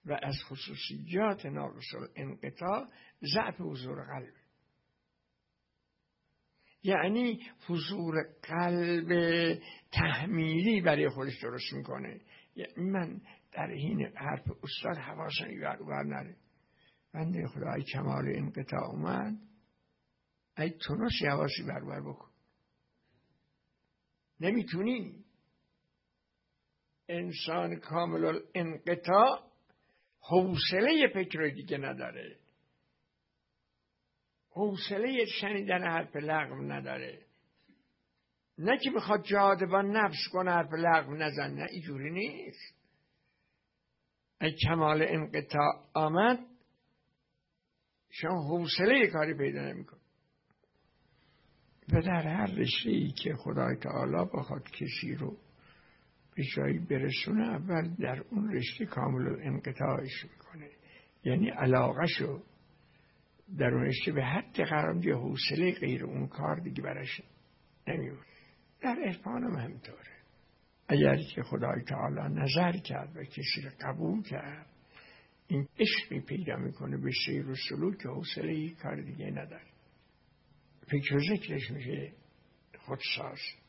و از خصوصیات ناقص الانقطاع ضعف حضور قلب. یعنی حضور قلب تحمیلی برای خودش درست میکنه. یعنی من در این حرف استاد حواسم بر نره، بنده خدای کمال انقطاع اومد، ای تونس حواسی بر بکن. نمیتونی. انسان کامل الانقطاع حوصله فکر دیگه نداره، حوصله شنیدن حرف لغو نداره. نه که بخواد جاذبان نفس کنه حرف لغو نزن، نه اینجوری نیست. ای کمال انقطاع آمد شما حوصله کاری پیدا نمی‌کنی. و در هر رشته‌ای که خدای تعالی بخواد کسی رو به جایی برسونه، اول در اون رشته کامل انقطاعش میکنه، یعنی علاقه‌شو در اون رشته به حد قرار میده، حوصله غیر اون کار دیگه براش نمیمونه. در عرفان هم همینطوره. اگر که خدای تعالی نظر کرد و کسی رو قبول کرد، این عشقی پیدا میکنه به سیر و سلوک که حوصله کار دیگه نداره. فکر و ذکرش میشه خودساز.